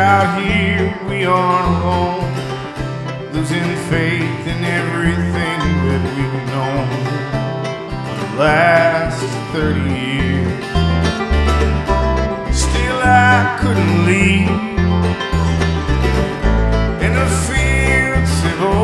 out here we aren't alone, losing faith in everything that we've known for the last 30 years. Still I couldn't leave